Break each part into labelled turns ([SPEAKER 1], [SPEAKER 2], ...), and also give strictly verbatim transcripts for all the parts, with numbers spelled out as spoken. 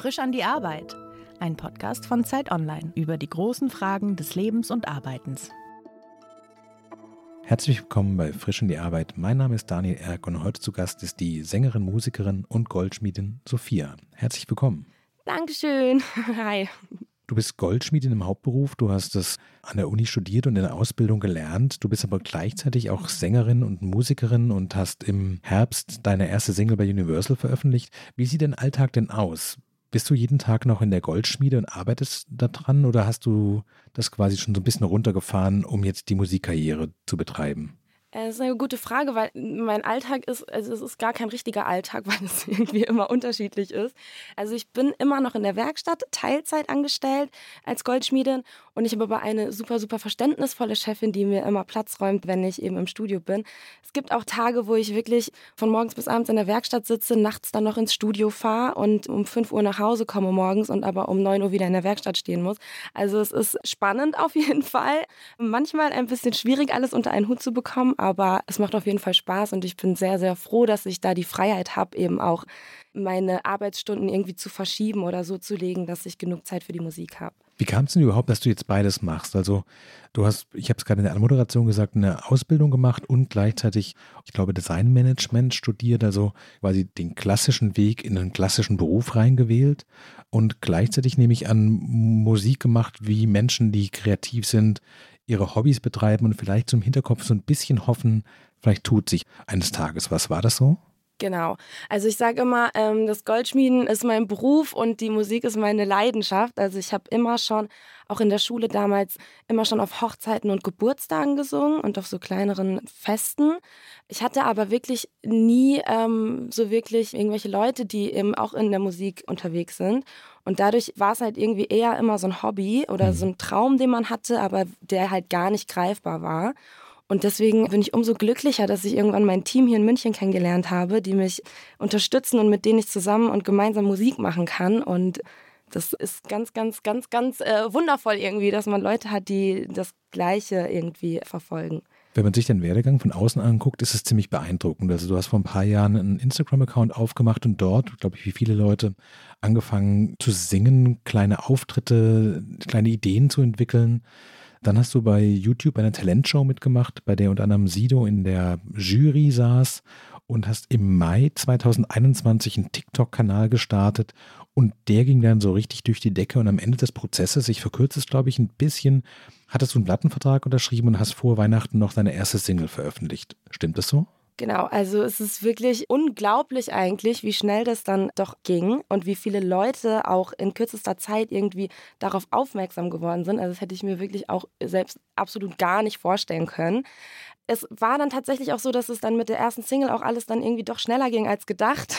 [SPEAKER 1] Frisch an die Arbeit. Ein Podcast von Zeit Online über die großen Fragen des Lebens und Arbeitens.
[SPEAKER 2] Herzlich willkommen bei Frisch an die Arbeit. Mein Name ist Daniel Erck und heute zu Gast ist die Sängerin, Musikerin und Goldschmiedin Sophia. Herzlich willkommen.
[SPEAKER 3] Dankeschön. Hi.
[SPEAKER 2] Du bist Goldschmiedin im Hauptberuf, du hast es an der Uni studiert und in der Ausbildung gelernt. Du bist aber gleichzeitig auch Sängerin und Musikerin und hast im Herbst deine erste Single bei Universal veröffentlicht. Wie sieht dein Alltag denn aus? Bist du jeden Tag noch in der Goldschmiede und arbeitest da dran oder hast du das quasi schon so ein bisschen runtergefahren, um jetzt die Musikkarriere zu betreiben?
[SPEAKER 3] Das ist eine gute Frage, weil mein Alltag ist, also es ist gar kein richtiger Alltag, weil es irgendwie immer unterschiedlich ist. Also ich bin immer noch in der Werkstatt, Teilzeit angestellt als Goldschmiedin und ich habe aber eine super, super verständnisvolle Chefin, die mir immer Platz räumt, wenn ich eben im Studio bin. Es gibt auch Tage, wo ich wirklich von morgens bis abends in der Werkstatt sitze, nachts dann noch ins Studio fahre und um fünf Uhr nach Hause komme morgens und aber um neun Uhr wieder in der Werkstatt stehen muss. Also es ist spannend auf jeden Fall. Manchmal ein bisschen schwierig, alles unter einen Hut zu bekommen, aber es macht auf jeden Fall Spaß und ich bin sehr, sehr froh, dass ich da die Freiheit habe, eben auch meine Arbeitsstunden irgendwie zu verschieben oder so zu legen, dass ich genug Zeit für die Musik habe.
[SPEAKER 2] Wie kam es denn überhaupt, dass du jetzt beides machst? Also du hast, ich habe es gerade in der Anmoderation gesagt, eine Ausbildung gemacht und gleichzeitig, ich glaube, Designmanagement studiert, also quasi den klassischen Weg in einen klassischen Beruf reingewählt und gleichzeitig nehme ich an, Musik gemacht, wie Menschen, die kreativ sind, ihre Hobbys betreiben und vielleicht zum Hinterkopf so ein bisschen hoffen, vielleicht tut sich eines Tages was. War das so?
[SPEAKER 3] Genau. Also ich sage immer, ähm, das Goldschmieden ist mein Beruf und die Musik ist meine Leidenschaft. Also ich habe immer schon, auch in der Schule damals, immer schon auf Hochzeiten und Geburtstagen gesungen und auf so kleineren Festen. Ich hatte aber wirklich nie ähm, so wirklich irgendwelche Leute, die eben auch in der Musik unterwegs sind. Und dadurch war es halt irgendwie eher immer so ein Hobby oder so ein Traum, den man hatte, aber der halt gar nicht greifbar war. Und deswegen bin ich umso glücklicher, dass ich irgendwann mein Team hier in München kennengelernt habe, die mich unterstützen und mit denen ich zusammen und gemeinsam Musik machen kann. Und das ist ganz, ganz, ganz, ganz äh, wundervoll irgendwie, dass man Leute hat, die das Gleiche irgendwie verfolgen.
[SPEAKER 2] Wenn man sich den Werdegang von außen anguckt, ist es ziemlich beeindruckend. Also du hast vor ein paar Jahren einen Instagram-Account aufgemacht und dort, glaube ich, wie viele Leute, angefangen zu singen, kleine Auftritte, kleine Ideen zu entwickeln. Dann hast du bei YouTube eine Talentshow mitgemacht, bei der unter anderem Sido in der Jury saß und hast im Mai zweitausendeinundzwanzig einen TikTok-Kanal gestartet und der ging dann so richtig durch die Decke und am Ende des Prozesses, ich verkürze es glaube ich ein bisschen, hattest du einen Plattenvertrag unterschrieben und hast vor Weihnachten noch deine erste Single veröffentlicht. Stimmt das so?
[SPEAKER 3] Genau, also es ist wirklich unglaublich eigentlich, wie schnell das dann doch ging und wie viele Leute auch in kürzester Zeit irgendwie darauf aufmerksam geworden sind. Also das hätte ich mir wirklich auch selbst absolut gar nicht vorstellen können. Es war dann tatsächlich auch so, dass es dann mit der ersten Single auch alles dann irgendwie doch schneller ging als gedacht.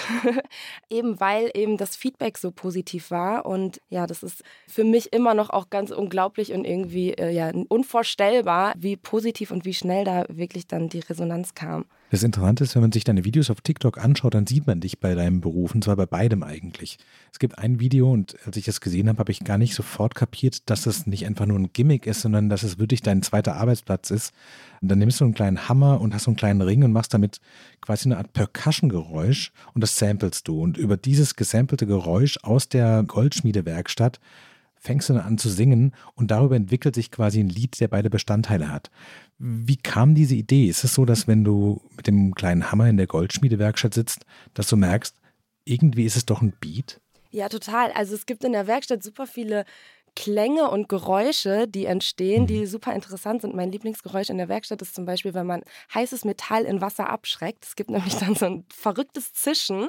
[SPEAKER 3] Eben weil eben das Feedback so positiv war. Und ja, das ist für mich immer noch auch ganz unglaublich und irgendwie äh, ja, unvorstellbar, wie positiv und wie schnell da wirklich dann die Resonanz kam.
[SPEAKER 2] Das Interessante ist, wenn man sich deine Videos auf TikTok anschaut, dann sieht man dich bei deinem Beruf, und zwar bei beidem eigentlich. Es gibt ein Video und als ich das gesehen habe, habe ich gar nicht sofort kapiert, dass es nicht einfach nur ein Gimmick ist, sondern dass es wirklich dein zweiter Arbeitsplatz ist. Und dann nimmst du einen kleinen Hammer und hast so einen kleinen Ring und machst damit quasi eine Art Percussion-Geräusch und das samplest du. Und über dieses gesampelte Geräusch aus der Goldschmiedewerkstatt fängst du dann an zu singen und darüber entwickelt sich quasi ein Lied, der beide Bestandteile hat. Wie kam diese Idee? Ist es so, dass wenn du mit dem kleinen Hammer in der Goldschmiedewerkstatt sitzt, dass du merkst, irgendwie ist es doch ein Beat?
[SPEAKER 3] Ja, total. Also es gibt in der Werkstatt super viele Klänge und Geräusche, die entstehen, die super interessant sind. Mein Lieblingsgeräusch in der Werkstatt ist zum Beispiel, wenn man heißes Metall in Wasser abschreckt. Es gibt nämlich dann so ein verrücktes Zischen.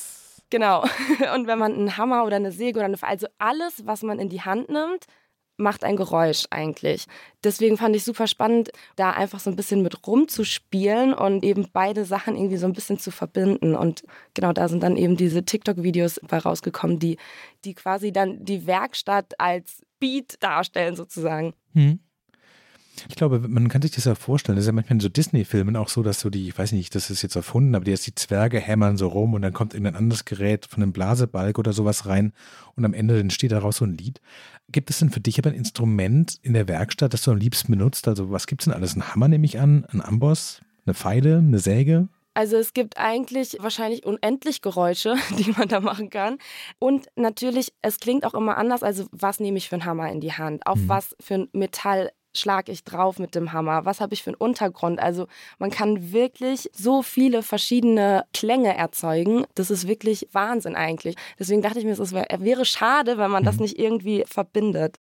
[SPEAKER 3] Genau. Und wenn man einen Hammer oder eine Säge oder eine, also alles, was man in die Hand nimmt, macht ein Geräusch eigentlich. Deswegen fand ich super spannend, da einfach so ein bisschen mit rumzuspielen und eben beide Sachen irgendwie so ein bisschen zu verbinden. Und genau, da sind dann eben diese TikTok-Videos bei rausgekommen, die, die quasi dann die Werkstatt als Beat darstellen sozusagen.
[SPEAKER 2] Hm. Ich glaube, man kann sich das ja vorstellen, das ist ja manchmal in so Disney-Filmen auch so, dass so die, ich weiß nicht, das ist jetzt erfunden, aber die, die Zwerge hämmern so rum und dann kommt irgendein anderes Gerät von einem Blasebalg oder sowas rein und am Ende entsteht daraus so ein Lied. Gibt es denn für dich aber ein Instrument in der Werkstatt, das du am liebsten benutzt? Also was gibt es denn alles? Ein Hammer nehme ich an, ein Amboss, eine Feile, eine Säge?
[SPEAKER 3] Also es gibt eigentlich wahrscheinlich unendlich Geräusche, die man da machen kann. Und natürlich, es klingt auch immer anders. Also was nehme ich für einen Hammer in die Hand? Auf mhm. was für ein Metall schlage ich drauf mit dem Hammer? Was habe ich für einen Untergrund? Also man kann wirklich so viele verschiedene Klänge erzeugen. Das ist wirklich Wahnsinn eigentlich. Deswegen dachte ich mir, es wäre, wäre schade, wenn man mhm. das nicht irgendwie verbindet.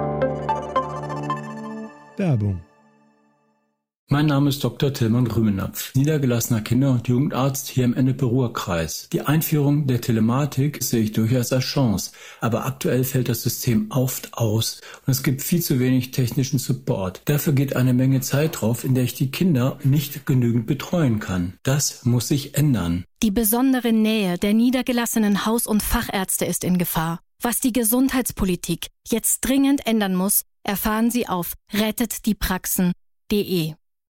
[SPEAKER 2] Werbung.
[SPEAKER 4] Mein Name ist Doktor Tilman Rümenapf, niedergelassener Kinder- und Jugendarzt hier im Ennepe-Ruhr-Kreis. Die Einführung der Telematik sehe ich durchaus als Chance, aber aktuell fällt das System oft aus und es gibt viel zu wenig technischen Support. Dafür geht eine Menge Zeit drauf, in der ich die Kinder nicht genügend betreuen kann. Das muss sich ändern.
[SPEAKER 5] Die besondere Nähe der niedergelassenen Haus- und Fachärzte ist in Gefahr. Was die Gesundheitspolitik jetzt dringend ändern muss, erfahren Sie auf rettet die praxen punkt de.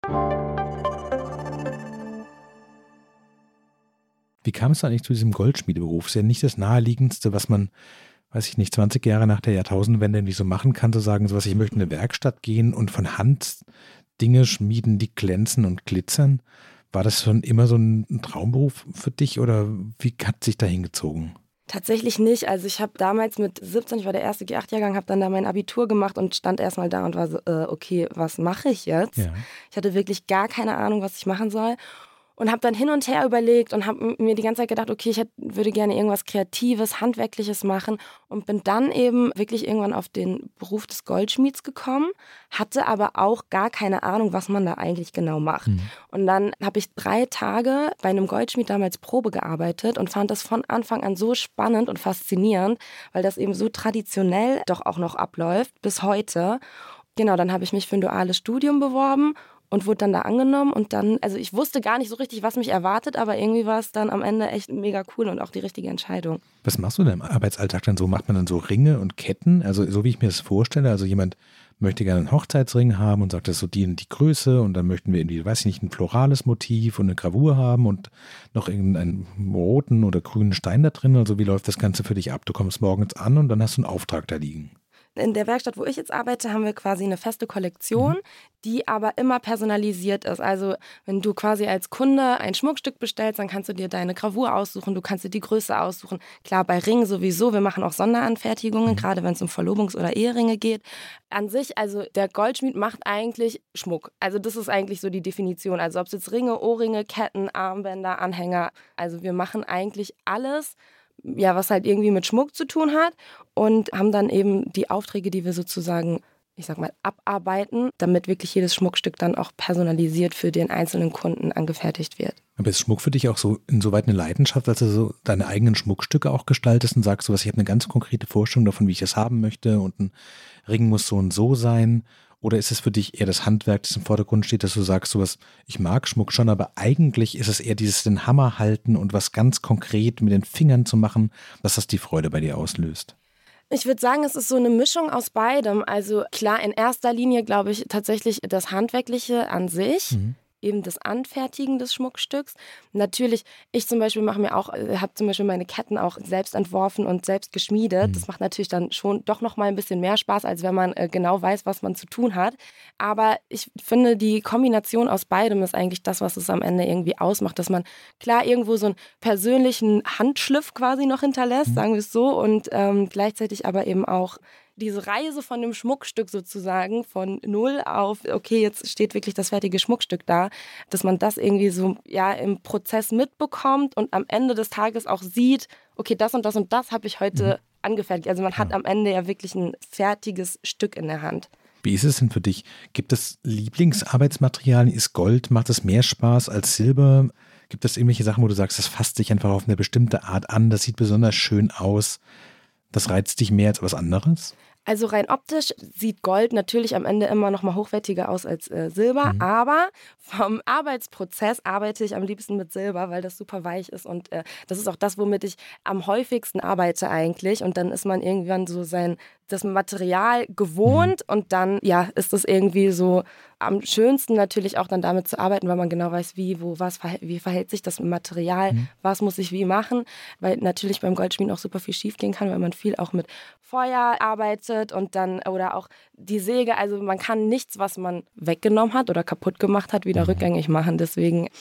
[SPEAKER 2] Wie kam es eigentlich zu diesem Goldschmiedeberuf? Ist ja nicht das Naheliegendste, was man, weiß ich nicht, zwanzig Jahre nach der Jahrtausendwende nicht so machen kann, zu sagen, so was, ich möchte in eine Werkstatt gehen und von Hand Dinge schmieden, die glänzen und glitzern. War das schon immer so ein Traumberuf für dich oder wie hat sich da hingezogen?
[SPEAKER 3] Tatsächlich nicht. Also ich habe damals mit siebzehn, ich war der erste G acht Jahrgang, habe dann da mein Abitur gemacht und stand erstmal da und war so, äh, okay, was mache ich jetzt? Ja. Ich hatte wirklich gar keine Ahnung, was ich machen soll. Und habe dann hin und her überlegt und habe mir die ganze Zeit gedacht, okay, ich hätte, würde gerne irgendwas Kreatives, Handwerkliches machen und bin dann eben wirklich irgendwann auf den Beruf des Goldschmieds gekommen, hatte aber auch gar keine Ahnung, was man da eigentlich genau macht. Mhm. Und dann habe ich drei Tage bei einem Goldschmied damals Probe gearbeitet und fand das von Anfang an so spannend und faszinierend, weil das eben so traditionell doch auch noch abläuft bis heute. Genau, dann habe ich mich für ein duales Studium beworben und wurde dann da angenommen und dann, also ich wusste gar nicht so richtig, was mich erwartet, aber irgendwie war es dann am Ende echt mega cool und auch die richtige Entscheidung.
[SPEAKER 2] Was machst du denn im Arbeitsalltag dann so? Macht man dann so Ringe und Ketten? Also so wie ich mir das vorstelle, also jemand möchte gerne einen Hochzeitsring haben und sagt, das ist so die und die Größe und dann möchten wir irgendwie, weiß ich nicht, ein florales Motiv und eine Gravur haben und noch irgendeinen roten oder grünen Stein da drin. Also wie läuft das Ganze für dich ab? Du kommst morgens an und dann hast du einen Auftrag da liegen.
[SPEAKER 3] In der Werkstatt, wo ich jetzt arbeite, haben wir quasi eine feste Kollektion, mhm. die aber immer personalisiert ist. Also wenn du quasi als Kunde ein Schmuckstück bestellst, dann kannst du dir deine Gravur aussuchen, du kannst dir die Größe aussuchen. Klar, bei Ringen sowieso, wir machen auch Sonderanfertigungen, mhm. gerade wenn es um Verlobungs- oder Eheringe geht. An sich, also der Goldschmied macht eigentlich Schmuck. Also das ist eigentlich so die Definition. Also ob es jetzt Ringe, Ohrringe, Ketten, Armbänder, Anhänger, also wir machen eigentlich alles, ja, was halt irgendwie mit Schmuck zu tun hat und haben dann eben die Aufträge, die wir sozusagen, ich sag mal, abarbeiten, damit wirklich jedes Schmuckstück dann auch personalisiert für den einzelnen Kunden angefertigt wird.
[SPEAKER 2] Aber ist Schmuck für dich auch so insoweit eine Leidenschaft, als du so deine eigenen Schmuckstücke auch gestaltest und sagst, so was, ich habe eine ganz konkrete Vorstellung davon, wie ich das haben möchte und ein Ring muss so und so sein? Oder ist es für dich eher das Handwerk, das im Vordergrund steht, dass du sagst, sowas, ich mag Schmuck schon, aber eigentlich ist es eher dieses den Hammer halten und was ganz konkret mit den Fingern zu machen, dass das die Freude bei dir auslöst?
[SPEAKER 3] Ich würde sagen, es ist so eine Mischung aus beidem. Also klar, in erster Linie glaube ich tatsächlich das Handwerkliche an sich. Mhm. Eben das Anfertigen des Schmuckstücks. Natürlich, ich zum Beispiel mache mir auch, habe zum Beispiel meine Ketten auch selbst entworfen und selbst geschmiedet. Mhm. Das macht natürlich dann schon doch noch mal ein bisschen mehr Spaß, als wenn man äh, genau weiß, was man zu tun hat. Aber ich finde, die Kombination aus beidem ist eigentlich das, was es am Ende irgendwie ausmacht, dass man klar irgendwo so einen persönlichen Handschliff quasi noch hinterlässt, mhm. sagen wir es so, und ähm, gleichzeitig aber eben auch diese Reise von dem Schmuckstück sozusagen, von null auf, okay, jetzt steht wirklich das fertige Schmuckstück da, dass man das irgendwie so ja im Prozess mitbekommt und am Ende des Tages auch sieht, okay, das und das und das habe ich heute mhm. angefertigt. Also man ja. hat am Ende ja wirklich ein fertiges Stück in der Hand.
[SPEAKER 2] Wie ist es denn für dich? Gibt es Lieblingsarbeitsmaterialien? Ist Gold, macht es mehr Spaß als Silber? Gibt es irgendwelche Sachen, wo du sagst, das fasst dich einfach auf eine bestimmte Art an, das sieht besonders schön aus? Das reizt dich mehr als was anderes?
[SPEAKER 3] Also rein optisch sieht Gold natürlich am Ende immer noch mal hochwertiger aus als äh, Silber, mhm. aber vom Arbeitsprozess arbeite ich am liebsten mit Silber, weil das super weich ist und äh, das ist auch das, womit ich am häufigsten arbeite eigentlich und dann ist man irgendwann so sein das Material gewohnt mhm. und dann ja ist es irgendwie so am schönsten natürlich auch dann damit zu arbeiten, weil man genau weiß, wie, wo, was, wie verhält sich das Material, mhm. was muss ich wie machen, weil natürlich beim Goldschmieden auch super viel schief gehen kann, weil man viel auch mit Feuer arbeitet und dann, oder auch die Säge, also man kann nichts, was man weggenommen hat oder kaputt gemacht hat, wieder mhm. rückgängig machen, deswegen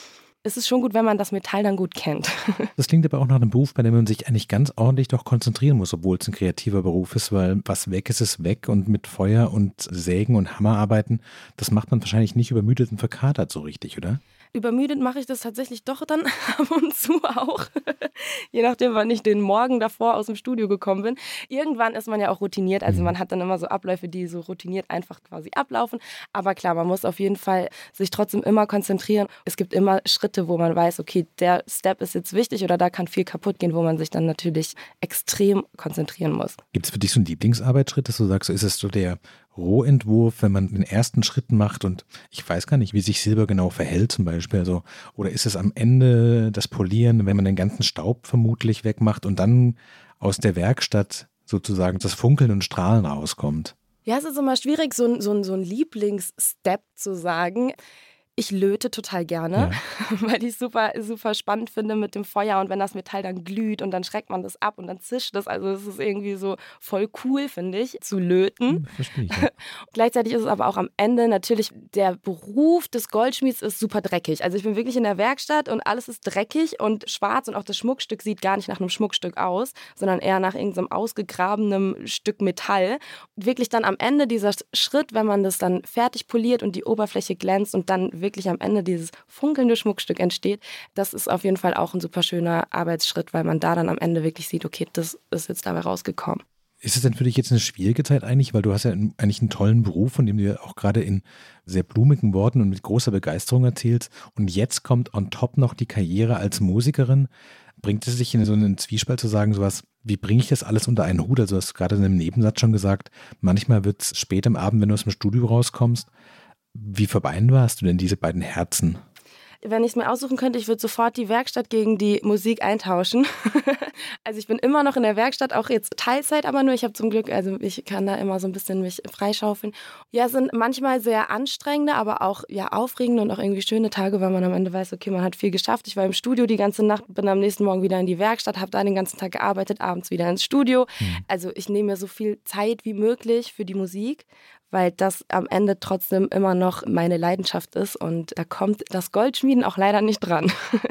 [SPEAKER 3] ist es schon gut, wenn man das Metall dann gut kennt.
[SPEAKER 2] Das klingt aber auch nach einem Beruf, bei dem man sich eigentlich ganz ordentlich doch konzentrieren muss, obwohl es ein kreativer Beruf ist, weil was weg ist, ist weg und mit Feuer und Sägen und Hammer arbeiten, das macht man wahrscheinlich nicht übermüdet und verkatert so richtig, oder?
[SPEAKER 3] Übermüdet mache ich das tatsächlich doch dann ab und zu auch. Je nachdem, wann ich den Morgen davor aus dem Studio gekommen bin. Irgendwann ist man ja auch routiniert. Also man hat dann immer so Abläufe, die so routiniert einfach quasi ablaufen. Aber klar, man muss auf jeden Fall sich trotzdem immer konzentrieren. Es gibt immer Schritte, wo man weiß, okay, der Step ist jetzt wichtig oder da kann viel kaputt gehen, wo man sich dann natürlich extrem konzentrieren muss.
[SPEAKER 2] Gibt es für dich so einen Lieblingsarbeitsschritt, dass du sagst, ist es so der Rohentwurf, wenn man den ersten Schritt macht und ich weiß gar nicht, wie sich Silber genau verhält zum Beispiel, also, oder ist es am Ende das Polieren, wenn man den ganzen Staub vermutlich wegmacht und dann aus der Werkstatt sozusagen das Funkeln und Strahlen rauskommt?
[SPEAKER 3] Ja, es ist immer schwierig, so ein, so ein, so ein Lieblingsstep zu sagen. Ich löte total gerne, ja. Weil ich es super, super spannend finde mit dem Feuer und wenn das Metall dann glüht und dann schreckt man das ab und dann zischt das. Also es ist irgendwie so voll cool, finde ich, zu löten.
[SPEAKER 2] Verstehe ich, ja.
[SPEAKER 3] Gleichzeitig ist es aber auch am Ende natürlich, der Beruf des Goldschmieds ist super dreckig. Also ich bin wirklich in der Werkstatt und alles ist dreckig und schwarz und auch das Schmuckstück sieht gar nicht nach einem Schmuckstück aus, sondern eher nach irgendeinem ausgegrabenem Stück Metall. Wirklich dann am Ende dieser Schritt, wenn man das dann fertig poliert und die Oberfläche glänzt und dann wirklich am Ende dieses funkelnde Schmuckstück entsteht, das ist auf jeden Fall auch ein super schöner Arbeitsschritt, weil man da dann am Ende wirklich sieht, okay, das ist jetzt dabei rausgekommen.
[SPEAKER 2] Ist es denn für dich jetzt eine schwierige Zeit eigentlich, weil du hast ja eigentlich einen tollen Beruf, von dem du ja auch gerade in sehr blumigen Worten und mit großer Begeisterung erzählst und jetzt kommt on top noch die Karriere als Musikerin. Bringt es sich in so einen Zwiespalt zu sagen, sowas, wie bringe ich das alles unter einen Hut? Also du hast gerade in einem Nebensatz schon gesagt, manchmal wird es spät am Abend, wenn du aus dem Studio rauskommst. Wie vereinbarst du denn diese beiden Herzen?
[SPEAKER 3] Wenn ich es mir aussuchen könnte, ich würde sofort die Werkstatt gegen die Musik eintauschen. Also ich bin immer noch in der Werkstatt, auch jetzt Teilzeit, aber nur ich habe zum Glück, also ich kann da immer so ein bisschen mich freischaufeln. Ja, es sind manchmal sehr anstrengende, aber auch ja aufregende und auch irgendwie schöne Tage, weil man am Ende weiß, okay, man hat viel geschafft. Ich war im Studio die ganze Nacht, bin am nächsten Morgen wieder in die Werkstatt, habe da den ganzen Tag gearbeitet, abends wieder ins Studio. Mhm. Also ich nehme mir so viel Zeit wie möglich für die Musik, weil das am Ende trotzdem immer noch meine Leidenschaft ist und da kommt das Goldschmieden auch leider nicht dran.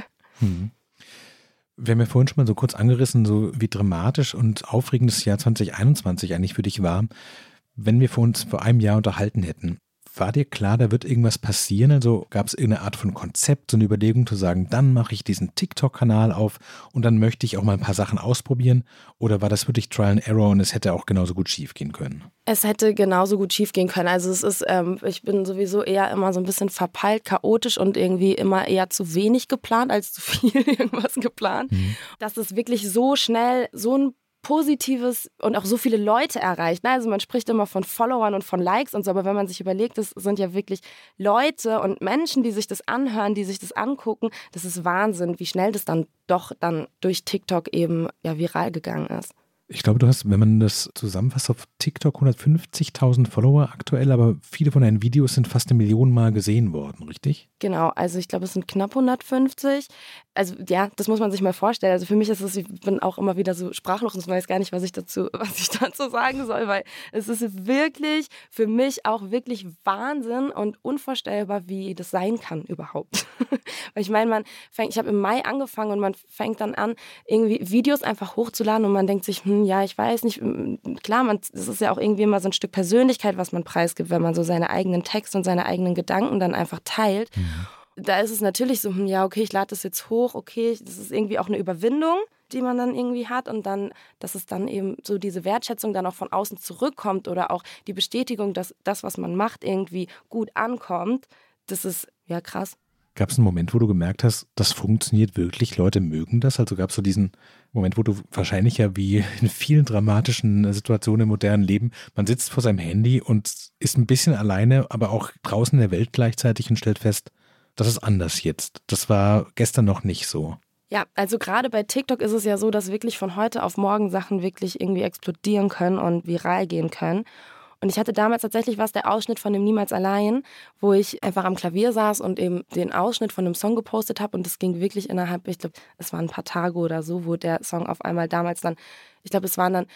[SPEAKER 2] Hm. Wir haben ja vorhin schon mal so kurz angerissen, so wie dramatisch und aufregend das Jahr zwanzig einundzwanzig eigentlich für dich war. Wenn wir vor uns vor einem Jahr unterhalten hätten, war dir klar, da wird irgendwas passieren? Also gab es irgendeine Art von Konzept, so eine Überlegung zu sagen, dann mache ich diesen TikTok-Kanal auf und dann möchte ich auch mal ein paar Sachen ausprobieren? Oder war das wirklich Trial and Error und es hätte auch genauso gut schief gehen können?
[SPEAKER 3] Es hätte genauso gut schief gehen können. Also es ist, ähm, ich bin sowieso eher immer so ein bisschen verpeilt, chaotisch und irgendwie immer eher zu wenig geplant als zu viel irgendwas geplant. Mhm. Dass es wirklich so schnell so ein Positives und auch so viele Leute erreicht. Also man spricht immer von Followern und von Likes und so, aber wenn man sich überlegt, das sind ja wirklich Leute und Menschen, die sich das anhören, die sich das angucken, das ist Wahnsinn, wie schnell das dann doch dann durch TikTok eben ja viral gegangen ist.
[SPEAKER 2] Ich glaube, du hast, wenn man das zusammenfasst, auf TikTok hundertfünfzigtausend Follower aktuell, aber viele von deinen Videos sind fast eine Million Mal gesehen worden, richtig?
[SPEAKER 3] Genau, also ich glaube, es sind knapp hundertfünfzig. Also ja, das muss man sich mal vorstellen. Also für mich ist es, ich bin auch immer wieder so sprachlos und weiß gar nicht, was ich dazu, was ich dazu sagen soll, weil es ist wirklich für mich auch wirklich Wahnsinn und unvorstellbar, wie das sein kann überhaupt. Weil ich meine, man fängt, ich habe im Mai angefangen und man fängt dann an, irgendwie Videos einfach hochzuladen und man denkt sich, hm, ja, ich weiß nicht, klar, man, das ist ja auch irgendwie immer so ein Stück Persönlichkeit, was man preisgibt, wenn man so seine eigenen Texte und seine eigenen Gedanken dann einfach teilt. Mhm. Da ist es natürlich so, hm, ja, okay, ich lade das jetzt hoch, okay, das ist irgendwie auch eine Überwindung, die man dann irgendwie hat und dann, dass es dann eben so diese Wertschätzung dann auch von außen zurückkommt oder auch die Bestätigung, dass das, was man macht, irgendwie gut ankommt, das ist ja krass.
[SPEAKER 2] Gab es einen Moment, wo du gemerkt hast, das funktioniert wirklich, Leute mögen das? Also gab es so diesen Moment, wo du wahrscheinlich ja wie in vielen dramatischen Situationen im modernen Leben, man sitzt vor seinem Handy und ist ein bisschen alleine, aber auch draußen in der Welt gleichzeitig und stellt fest, das ist anders jetzt. Das war gestern noch nicht so.
[SPEAKER 3] Ja, also gerade bei TikTok ist es ja so, dass wirklich von heute auf morgen Sachen wirklich irgendwie explodieren können und viral gehen können. Und ich hatte damals tatsächlich was, der Ausschnitt von dem Niemals allein, wo ich einfach am Klavier saß und eben den Ausschnitt von einem Song gepostet habe. Und das ging wirklich innerhalb, ich glaube, es waren ein paar Tage oder so, wo der Song auf einmal damals dann, ich glaube, es waren dann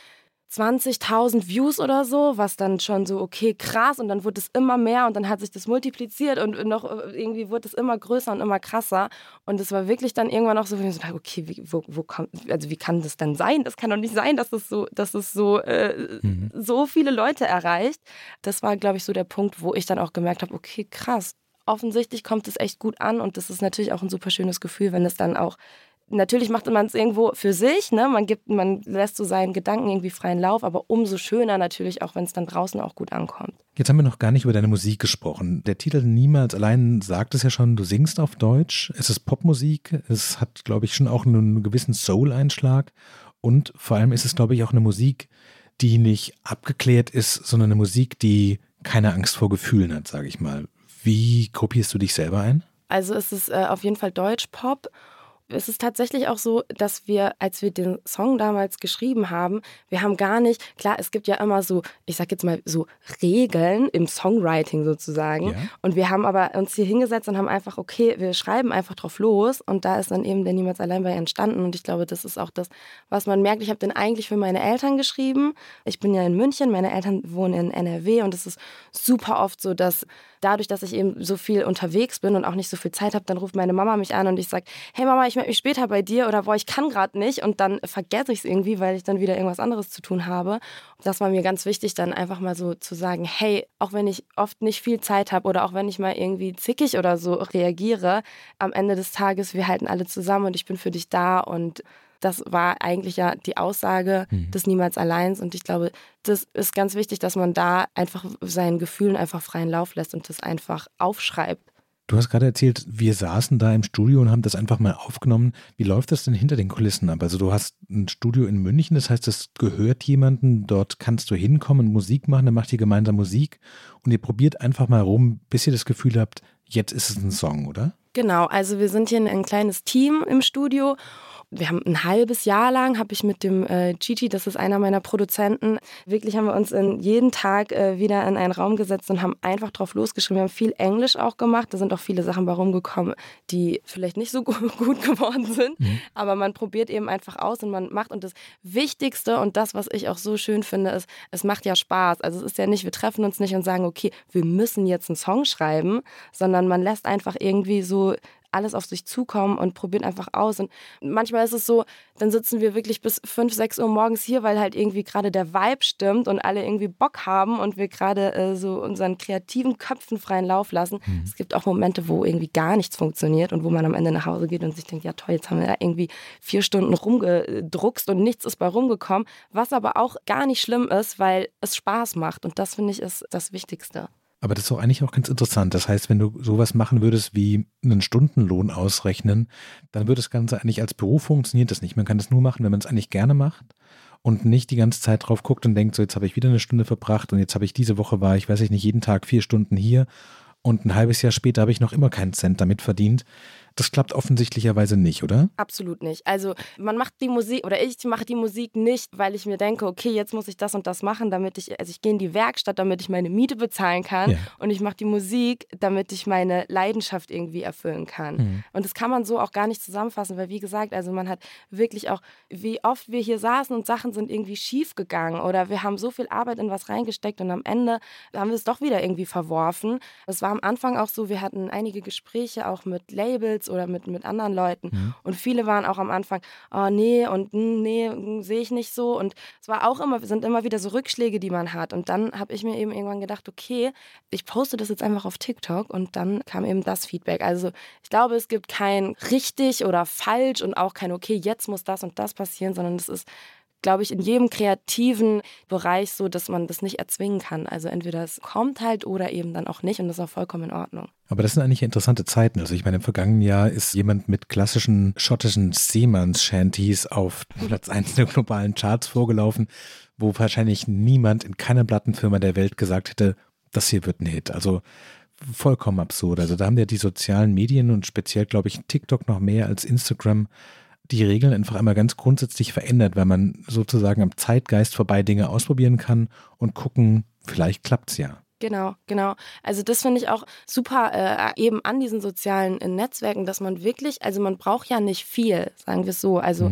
[SPEAKER 3] zwanzigtausend Views oder so, was dann schon so, okay, krass, und dann wurde es immer mehr und dann hat sich das multipliziert und noch irgendwie wurde es immer größer und immer krasser und es war wirklich dann irgendwann auch so, wo ich so dachte, okay, wie, wo, wo kommt, also wie kann das denn sein? Das kann doch nicht sein, dass es so, dass es so, äh, mhm. so viele Leute erreicht. Das war, glaube ich, so der Punkt, wo ich dann auch gemerkt habe, okay, krass, offensichtlich kommt es echt gut an und das ist natürlich auch ein super schönes Gefühl, wenn es dann auch natürlich macht man es irgendwo für sich, ne? Man gibt, man lässt so seinen Gedanken irgendwie freien Lauf, aber umso schöner natürlich auch, wenn es dann draußen auch gut ankommt.
[SPEAKER 2] Jetzt haben wir noch gar nicht über deine Musik gesprochen. Der Titel Niemals allein sagt es ja schon, du singst auf Deutsch, es ist Popmusik, es hat, glaube ich, schon auch einen gewissen Soul-Einschlag und vor allem ist es, glaube ich, auch eine Musik, die nicht abgeklärt ist, sondern eine Musik, die keine Angst vor Gefühlen hat, sage ich mal. Wie gruppierst du dich selber ein?
[SPEAKER 3] Also es ist äh, auf jeden Fall Deutschpop. Es ist tatsächlich auch so, dass wir, als wir den Song damals geschrieben haben, wir haben gar nicht, klar, es gibt ja immer so, ich sag jetzt mal so Regeln im Songwriting sozusagen. Ja. Und wir haben aber uns hier hingesetzt und haben einfach, okay, wir schreiben einfach drauf los und da ist dann eben der Niemals allein bei entstanden und ich glaube, das ist auch das, was man merkt. Ich habe den eigentlich für meine Eltern geschrieben. Ich bin ja in München, meine Eltern wohnen in N R W und es ist super oft so, dass dadurch, dass ich eben so viel unterwegs bin und auch nicht so viel Zeit habe, dann ruft meine Mama mich an und ich sage, hey Mama, ich melde mich später bei dir oder boah, ich kann gerade nicht und dann vergesse ich es irgendwie, weil ich dann wieder irgendwas anderes zu tun habe. Das war mir ganz wichtig, dann einfach mal so zu sagen, hey, auch wenn ich oft nicht viel Zeit habe oder auch wenn ich mal irgendwie zickig oder so reagiere, am Ende des Tages, wir halten alle zusammen und ich bin für dich da und das war eigentlich ja die Aussage mhm. des Niemals Alleins und ich glaube, das ist ganz wichtig, dass man da einfach seinen Gefühlen einfach freien Lauf lässt und das einfach aufschreibt.
[SPEAKER 2] Du hast gerade erzählt, wir saßen da im Studio und haben das einfach mal aufgenommen. Wie läuft das denn hinter den Kulissen ab? Also du hast ein Studio in München, das heißt, das gehört jemandem, dort kannst du hinkommen, Musik machen, dann macht ihr gemeinsam Musik und ihr probiert einfach mal rum, bis ihr das Gefühl habt, jetzt ist es ein Song, oder?
[SPEAKER 3] Genau, also wir sind hier ein kleines Team im Studio. Wir haben ein halbes Jahr lang, habe ich mit dem äh, Gigi, das ist einer meiner Produzenten, wirklich haben wir uns in jeden Tag äh, wieder in einen Raum gesetzt und haben einfach drauf losgeschrieben. Wir haben viel Englisch auch gemacht, da sind auch viele Sachen bei rumgekommen, die vielleicht nicht so gut geworden sind, mhm. aber man probiert eben einfach aus und man macht und das Wichtigste und das, was ich auch so schön finde, ist, es macht ja Spaß. Also es ist ja nicht, wir treffen uns nicht und sagen, okay, wir müssen jetzt einen Song schreiben, sondern man lässt einfach irgendwie so alles auf sich zukommen und probiert einfach aus. Und manchmal ist es so, dann sitzen wir wirklich bis fünf, sechs Uhr morgens hier, weil halt irgendwie gerade der Vibe stimmt und alle irgendwie Bock haben und wir gerade äh, so unseren kreativen Köpfen freien Lauf lassen. Mhm. Es gibt auch Momente, wo irgendwie gar nichts funktioniert und wo man am Ende nach Hause geht und sich denkt, ja toll, jetzt haben wir da irgendwie vier Stunden rumgedruckst und nichts ist bei rumgekommen, was aber auch gar nicht schlimm ist, weil es Spaß macht und das finde ich ist das Wichtigste.
[SPEAKER 2] Aber das ist doch eigentlich auch ganz interessant. Das heißt, wenn du sowas machen würdest wie einen Stundenlohn ausrechnen, dann würde das Ganze eigentlich als Beruf funktioniert das nicht. Man kann das nur machen, wenn man es eigentlich gerne macht und nicht die ganze Zeit drauf guckt und denkt, so jetzt habe ich wieder eine Stunde verbracht und jetzt habe ich diese Woche war ich, weiß ich nicht, jeden Tag vier Stunden hier und ein halbes Jahr später habe ich noch immer keinen Cent damit verdient. Das klappt offensichtlicherweise nicht, oder?
[SPEAKER 3] Absolut nicht. Also man macht die Musik, oder ich mache die Musik nicht, weil ich mir denke, okay, jetzt muss ich das und das machen, damit ich, also ich gehe in die Werkstatt, damit ich meine Miete bezahlen kann ja. und ich mache die Musik, damit ich meine Leidenschaft irgendwie erfüllen kann. Mhm. Und das kann man so auch gar nicht zusammenfassen, weil wie gesagt, also man hat wirklich auch, wie oft wir hier saßen und Sachen sind irgendwie schief gegangen oder wir haben so viel Arbeit in was reingesteckt und am Ende haben wir es doch wieder irgendwie verworfen. Es war am Anfang auch so, wir hatten einige Gespräche auch mit Labels oder mit, mit anderen Leuten. Mhm. Und viele waren auch am Anfang, oh nee und nee, sehe ich nicht so. Und es war auch immer, sind immer wieder so Rückschläge, die man hat. Und dann habe ich mir eben irgendwann gedacht, okay, ich poste das jetzt einfach auf TikTok und dann kam eben das Feedback. Also ich glaube, es gibt kein richtig oder falsch und auch kein, okay, jetzt muss das und das passieren, sondern es ist, glaube ich, in jedem kreativen Bereich so, dass man das nicht erzwingen kann. Also entweder es kommt halt oder eben dann auch nicht und das ist auch vollkommen in Ordnung.
[SPEAKER 2] Aber das sind eigentlich interessante Zeiten. Also ich meine, im vergangenen Jahr ist jemand mit klassischen schottischen Seemanns-Shanties auf Platz eins der globalen Charts vorgelaufen, wo wahrscheinlich niemand in keiner Plattenfirma der Welt gesagt hätte, das hier wird ein Hit. Also vollkommen absurd. Also da haben ja die sozialen Medien und speziell, glaube ich, TikTok noch mehr als Instagram die Regeln einfach einmal ganz grundsätzlich verändert, weil man sozusagen am Zeitgeist vorbei Dinge ausprobieren kann und gucken, vielleicht klappt's ja.
[SPEAKER 3] Genau, genau. Also das finde ich auch super äh, eben an diesen sozialen äh, Netzwerken, dass man wirklich, also man braucht ja nicht viel, sagen wir es so. Also mhm.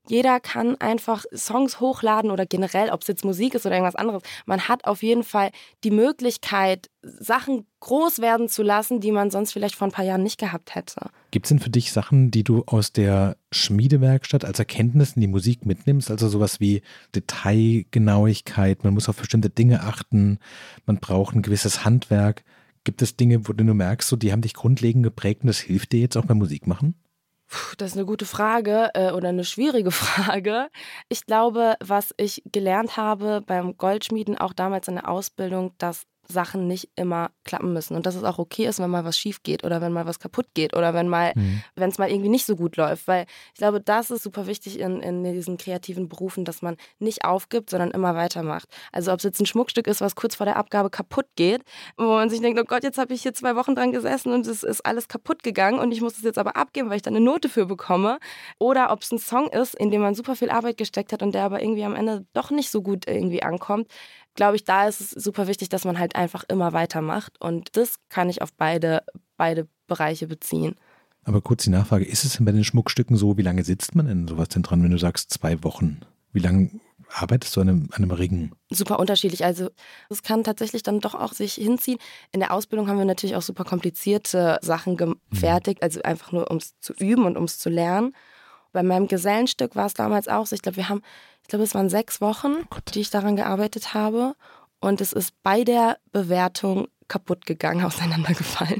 [SPEAKER 3] Jeder kann einfach Songs hochladen oder generell, ob es jetzt Musik ist oder irgendwas anderes. Man hat auf jeden Fall die Möglichkeit, Sachen groß werden zu lassen, die man sonst vielleicht vor ein paar Jahren nicht gehabt hätte.
[SPEAKER 2] Gibt es denn für dich Sachen, die du aus der Schmiedewerkstatt als Erkenntnis in die Musik mitnimmst? Also sowas wie Detailgenauigkeit, man muss auf bestimmte Dinge achten, man braucht ein gewisses Handwerk. Gibt es Dinge, wo du merkst, so, die haben dich grundlegend geprägt und das hilft dir jetzt auch beim Musikmachen?
[SPEAKER 3] Puh, das ist eine gute Frage äh, oder eine schwierige Frage. Ich glaube, was ich gelernt habe beim Goldschmieden, auch damals in der Ausbildung, dass Sachen nicht immer klappen müssen und dass es auch okay ist, wenn mal was schief geht oder wenn mal was kaputt geht oder wenn mal, mhm. wenn es mal irgendwie nicht so gut läuft, weil ich glaube, das ist super wichtig in, in diesen kreativen Berufen, dass man nicht aufgibt, sondern immer weitermacht. Also ob es jetzt ein Schmuckstück ist, was kurz vor der Abgabe kaputt geht, wo man sich denkt, oh Gott, jetzt habe ich hier zwei Wochen dran gesessen und es ist alles kaputt gegangen und ich muss es jetzt aber abgeben, weil ich da eine Note für bekomme, oder ob es ein Song ist, in dem man super viel Arbeit gesteckt hat und der aber irgendwie am Ende doch nicht so gut irgendwie ankommt, glaube ich, da ist es super wichtig, dass man halt einfach immer weitermacht. Und das kann ich auf beide, beide Bereiche beziehen.
[SPEAKER 2] Aber kurz die Nachfrage, ist es denn bei den Schmuckstücken so, wie lange sitzt man denn sowas denn dran, wenn du sagst zwei Wochen? Wie lange arbeitest du an einem, an einem Ring?
[SPEAKER 3] Super unterschiedlich. Also es kann tatsächlich dann doch auch sich hinziehen. In der Ausbildung haben wir natürlich auch super komplizierte Sachen gefertigt, mhm. also einfach nur, um es zu üben und um es zu lernen. Bei meinem Gesellenstück war es damals auch so, ich glaube, wir haben, ich glaube, es waren sechs Wochen, oh die ich daran gearbeitet habe. Und es ist bei der Bewertung kaputt gegangen, auseinandergefallen.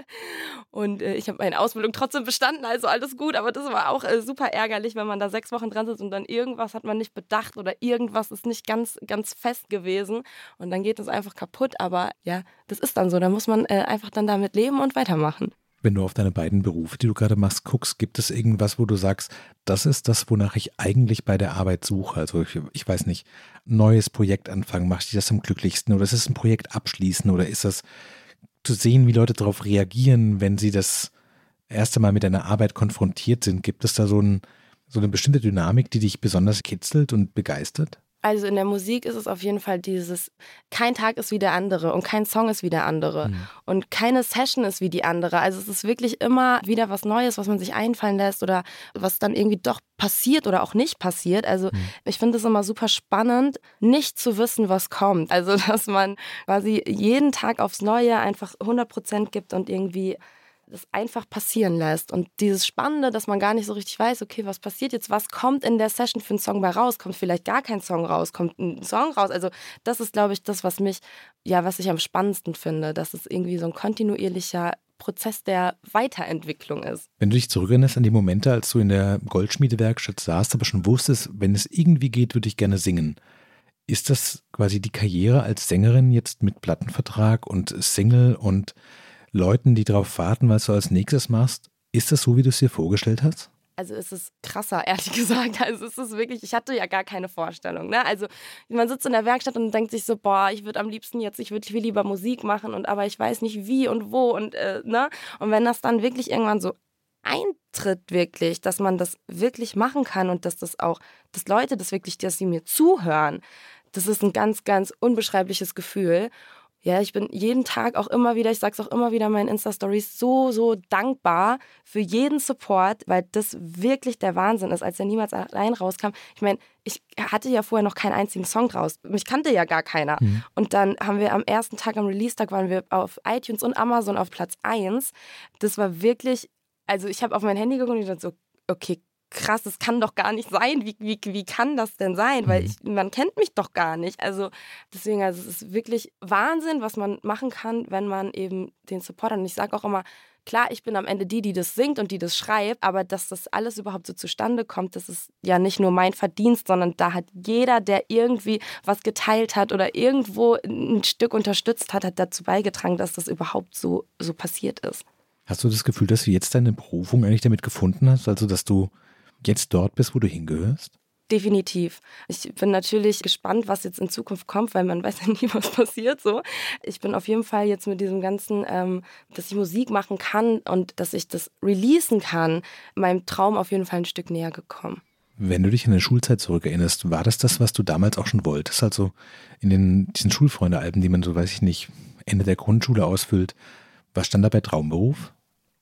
[SPEAKER 3] Und äh, ich habe meine Ausbildung trotzdem bestanden, also alles gut. Aber das war auch äh, super ärgerlich, wenn man da sechs Wochen dran sitzt und dann irgendwas hat man nicht bedacht oder irgendwas ist nicht ganz, ganz fest gewesen. Und dann geht es einfach kaputt. Aber ja, das ist dann so. Da muss man äh, einfach dann damit leben und weitermachen.
[SPEAKER 2] Wenn du auf deine beiden Berufe, die du gerade machst, guckst, gibt es irgendwas, wo du sagst, das ist das, wonach ich eigentlich bei der Arbeit suche? Also ich, ich weiß nicht, neues Projekt anfangen, macht dich das am glücklichsten? Oder ist es ein Projekt abschließen? Oder ist das zu sehen, wie Leute darauf reagieren, wenn sie das erste Mal mit deiner Arbeit konfrontiert sind? Gibt es da so, ein, so eine bestimmte Dynamik, die dich besonders kitzelt und begeistert?
[SPEAKER 3] Also in der Musik ist es auf jeden Fall dieses, kein Tag ist wie der andere und kein Song ist wie der andere mhm. und keine Session ist wie die andere. Also es ist wirklich immer wieder was Neues, was man sich einfallen lässt oder was dann irgendwie doch passiert oder auch nicht passiert. Also mhm. ich finde es immer super spannend, nicht zu wissen, was kommt. Also dass man quasi jeden Tag aufs Neue einfach hundert Prozent gibt und irgendwie das einfach passieren lässt. Und dieses Spannende, dass man gar nicht so richtig weiß, okay, was passiert jetzt, was kommt in der Session für einen Song bei raus, kommt vielleicht gar kein Song raus, kommt ein Song raus. Also das ist, glaube ich, das, was mich, ja, was ich am spannendsten finde, dass es irgendwie so ein kontinuierlicher Prozess der Weiterentwicklung ist.
[SPEAKER 2] Wenn du dich zurückerinnerst an die Momente, als du in der Goldschmiedewerkstatt saßt, aber schon wusstest, wenn es irgendwie geht, würde ich gerne singen. Ist das quasi die Karriere als Sängerin jetzt mit Plattenvertrag und Single und Leuten, die darauf warten, was du als nächstes machst? Ist das so, wie du es dir vorgestellt hast?
[SPEAKER 3] Also es ist krasser, ehrlich gesagt. Also es ist wirklich, ich hatte ja gar keine Vorstellung. Ne? Also man sitzt in der Werkstatt und denkt sich so, boah, ich würde am liebsten jetzt, ich würde viel lieber Musik machen, und aber ich weiß nicht wie und wo. Und, äh, ne? Und wenn das dann wirklich irgendwann so eintritt, wirklich, dass man das wirklich machen kann und dass das auch, dass Leute das wirklich, dass sie mir zuhören, das ist ein ganz, ganz unbeschreibliches Gefühl. Ja, ich bin jeden Tag auch immer wieder, ich sag's auch immer wieder in meinen Insta-Stories, so, so dankbar für jeden Support, weil das wirklich der Wahnsinn ist, als der Niemals allein rauskam. Ich meine, ich hatte ja vorher noch keinen einzigen Song draus. Mich kannte ja gar keiner. Mhm. Und dann haben wir am ersten Tag, am Release-Tag, waren wir auf iTunes und Amazon auf Platz eins. Das war wirklich, also ich habe auf mein Handy geguckt und ich dachte so, okay, krass, das kann doch gar nicht sein. Wie, wie, wie kann das denn sein? Weil ich, man kennt mich doch gar nicht. Also deswegen, also es ist wirklich Wahnsinn, was man machen kann, wenn man eben den Support hat. Und ich sage auch immer, klar, ich bin am Ende die, die das singt und die das schreibt, aber dass das alles überhaupt so zustande kommt, das ist ja nicht nur mein Verdienst, sondern da hat jeder, der irgendwie was geteilt hat oder irgendwo ein Stück unterstützt hat, hat dazu beigetragen, dass das überhaupt so, so passiert ist.
[SPEAKER 2] Hast du das Gefühl, dass du jetzt deine Berufung eigentlich damit gefunden hast? Also, dass du jetzt dort bist, wo du hingehörst?
[SPEAKER 3] Definitiv. Ich bin natürlich gespannt, was jetzt in Zukunft kommt, weil man weiß ja nie, was passiert. So. Ich bin auf jeden Fall jetzt mit diesem ganzen, ähm, dass ich Musik machen kann und dass ich das releasen kann, meinem Traum auf jeden Fall ein Stück näher gekommen.
[SPEAKER 2] Wenn du dich an deine Schulzeit zurückerinnerst, war das das, was du damals auch schon wolltest? Also in den, diesen Schulfreunde-Alben, die man so, weiß ich nicht, Ende der Grundschule ausfüllt, was stand da bei Traumberuf?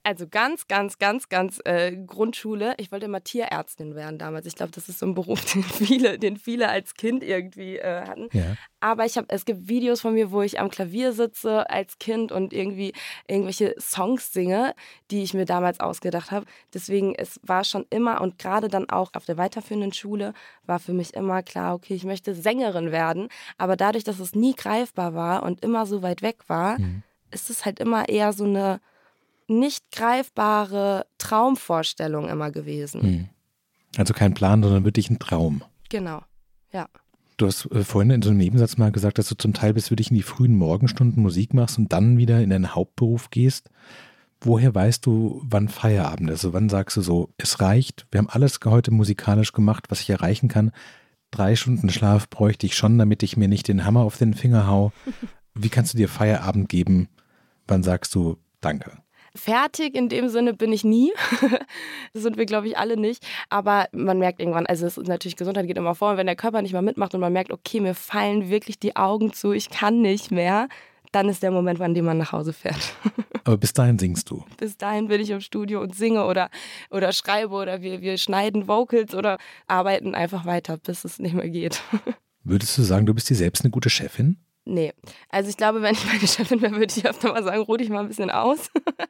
[SPEAKER 3] Also ganz, ganz, ganz, ganz äh, Grundschule. Ich wollte immer Tierärztin werden damals. Ich glaube, das ist so ein Beruf, den viele, den viele als Kind irgendwie äh, hatten.
[SPEAKER 2] Ja.
[SPEAKER 3] Aber ich habe, es gibt Videos von mir, wo ich am Klavier sitze als Kind und irgendwie irgendwelche Songs singe, die ich mir damals ausgedacht habe. Deswegen, es war schon immer und gerade dann auch auf der weiterführenden Schule war für mich immer klar, okay, ich möchte Sängerin werden. Aber dadurch, dass es nie greifbar war und immer so weit weg war, mhm. ist es halt immer eher so eine nicht greifbare Traumvorstellung immer gewesen.
[SPEAKER 2] Hm. Also kein Plan, sondern wirklich ein Traum.
[SPEAKER 3] Genau, ja.
[SPEAKER 2] Du hast äh, vorhin in so einem Nebensatz mal gesagt, dass du zum Teil bis wirklich in die frühen Morgenstunden Musik machst und dann wieder in deinen Hauptberuf gehst. Woher weißt du, wann Feierabend ist? Also wann sagst du so, es reicht, wir haben alles heute musikalisch gemacht, was ich erreichen kann. Drei Stunden Schlaf bräuchte ich schon, damit ich mir nicht den Hammer auf den Finger hau. Wie kannst du dir Feierabend geben? Wann sagst du, danke?
[SPEAKER 3] Fertig in dem Sinne bin ich nie. Das sind wir, glaube ich, alle nicht. Aber man merkt irgendwann, also es ist natürlich, Gesundheit geht immer vor. Und wenn der Körper nicht mehr mitmacht und man merkt, okay, mir fallen wirklich die Augen zu, ich kann nicht mehr, dann ist der Moment, an dem man nach Hause fährt.
[SPEAKER 2] Aber bis dahin singst du?
[SPEAKER 3] Bis dahin bin ich im Studio und singe oder, oder schreibe oder wir, wir schneiden Vocals oder arbeiten einfach weiter, bis es nicht mehr geht.
[SPEAKER 2] Würdest du sagen, du bist dir selbst eine gute Chefin?
[SPEAKER 3] Nee, also ich glaube, wenn ich meine Chefin wäre, würde ich öfter mal sagen, ruh dich mal ein bisschen aus.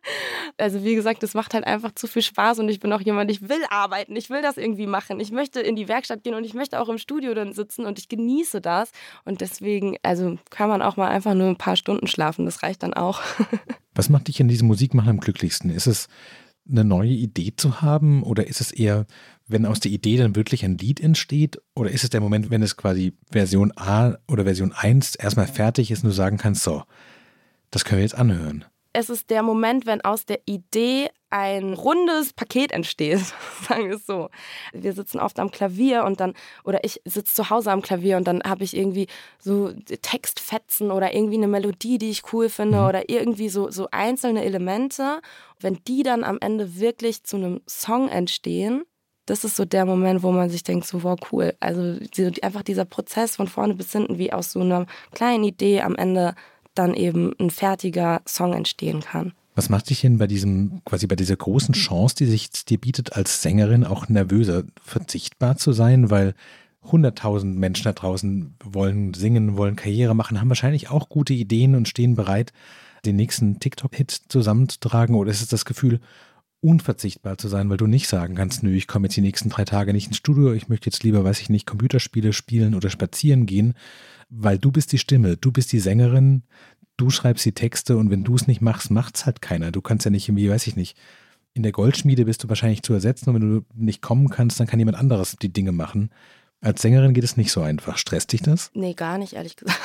[SPEAKER 3] Also wie gesagt, das macht halt einfach zu viel Spaß und ich bin auch jemand, ich will arbeiten, ich will das irgendwie machen. Ich möchte in die Werkstatt gehen und ich möchte auch im Studio dann sitzen und ich genieße das. Und deswegen, also kann man auch mal einfach nur ein paar Stunden schlafen, das reicht dann auch.
[SPEAKER 2] Was macht dich in diesem Musikmachen am glücklichsten? Ist es eine neue Idee zu haben oder ist es eher, wenn aus der Idee dann wirklich ein Lied entsteht, oder ist es der Moment, wenn es quasi Version A oder Version eins erstmal fertig ist und du sagen kannst, so, das können wir jetzt anhören?
[SPEAKER 3] Es ist der Moment, wenn aus der Idee ein rundes Paket entsteht, sagen wir es so. Wir sitzen oft am Klavier und dann, oder ich sitze zu Hause am Klavier und dann habe ich irgendwie so Textfetzen oder irgendwie eine Melodie, die ich cool finde mhm. oder irgendwie so, so einzelne Elemente. Wenn die dann am Ende wirklich zu einem Song entstehen, das ist so der Moment, wo man sich denkt, so wow, cool. Also die, einfach dieser Prozess von vorne bis hinten, wie aus so einer kleinen Idee am Ende dann eben ein fertiger Song entstehen kann.
[SPEAKER 2] Was macht dich denn bei diesem, quasi bei dieser großen Chance, die sich dir bietet, als Sängerin auch nervöser, verzichtbar zu sein? Weil hunderttausend Menschen da draußen wollen singen, wollen Karriere machen, haben wahrscheinlich auch gute Ideen und stehen bereit, den nächsten TikTok-Hit zusammenzutragen. Oder ist es das Gefühl, unverzichtbar zu sein, weil du nicht sagen kannst, nö, ich komme jetzt die nächsten drei Tage nicht ins Studio, ich möchte jetzt lieber, weiß ich nicht, Computerspiele spielen oder spazieren gehen, weil du bist die Stimme, du bist die Sängerin, du schreibst die Texte und wenn du es nicht machst, macht's halt keiner. Du kannst ja nicht irgendwie, weiß ich nicht, in der Goldschmiede bist du wahrscheinlich zu ersetzen und wenn du nicht kommen kannst, dann kann jemand anderes die Dinge machen. Als Sängerin geht es nicht so einfach. Stresst dich das?
[SPEAKER 3] Nee, gar nicht, ehrlich gesagt.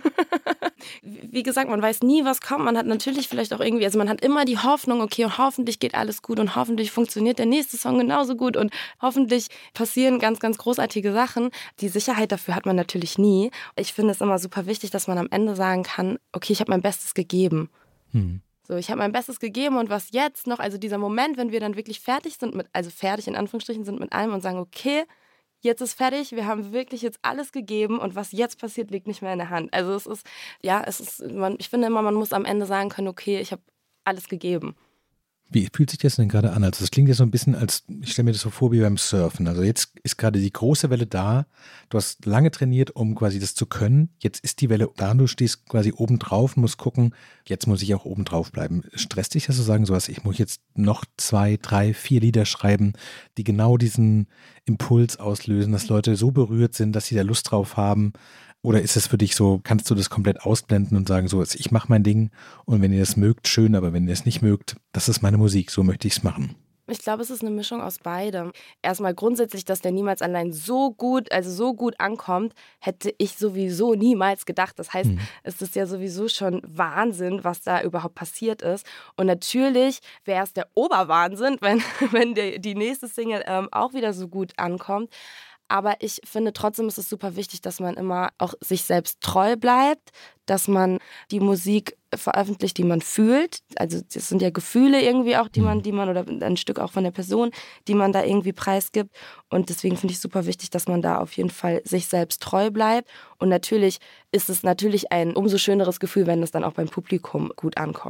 [SPEAKER 3] Wie gesagt, man weiß nie, was kommt. Man hat natürlich vielleicht auch irgendwie, also man hat immer die Hoffnung, okay, und hoffentlich geht alles gut und hoffentlich funktioniert der nächste Song genauso gut und hoffentlich passieren ganz, ganz großartige Sachen. Die Sicherheit dafür hat man natürlich nie. Ich finde es immer super wichtig, dass man am Ende sagen kann, okay, ich habe mein Bestes gegeben. Hm. So, ich habe mein Bestes gegeben und was jetzt noch, also dieser Moment, wenn wir dann wirklich fertig sind mit, also fertig in Anführungsstrichen sind mit allem und sagen, okay, jetzt ist fertig, wir haben wirklich jetzt alles gegeben und was jetzt passiert, liegt nicht mehr in der Hand. Also es ist, ja, es ist, man, ich finde immer, man muss am Ende sagen können, okay, ich habe alles gegeben.
[SPEAKER 2] Wie fühlt sich das denn gerade an? Also das klingt ja so ein bisschen als, ich stelle mir das so vor wie beim Surfen. Also jetzt ist gerade die große Welle da, du hast lange trainiert, um quasi das zu können. Jetzt ist die Welle da und du stehst quasi oben drauf und musst gucken, jetzt muss ich auch oben drauf bleiben. Stresst dich das zu sagen, sowas, ich muss jetzt noch zwei, drei, vier Lieder schreiben, die genau diesen Impuls auslösen, dass Leute so berührt sind, dass sie da Lust drauf haben? Oder ist es für dich so, kannst du das komplett ausblenden und sagen, so, ich mache mein Ding und wenn ihr das mögt, schön, aber wenn ihr es nicht mögt, das ist meine Musik, so möchte ich es machen?
[SPEAKER 3] Ich glaube, es ist eine Mischung aus beidem. Erstmal grundsätzlich, dass der Niemals allein so gut, also so gut ankommt, hätte ich sowieso niemals gedacht. Das heißt, hm. es ist ja sowieso schon Wahnsinn, was da überhaupt passiert ist. Und natürlich wäre es der Oberwahnsinn, wenn, wenn die, die nächste Single ähm, auch wieder so gut ankommt. Aber ich finde trotzdem ist es super wichtig, dass man immer auch sich selbst treu bleibt, dass man die Musik veröffentlicht, die man fühlt. Also das sind ja Gefühle irgendwie auch, die man, die man oder ein Stück auch von der Person, die man da irgendwie preisgibt. Und deswegen finde ich super wichtig, dass man da auf jeden Fall sich selbst treu bleibt. Und natürlich ist es natürlich ein umso schöneres Gefühl, wenn es dann auch beim Publikum gut ankommt.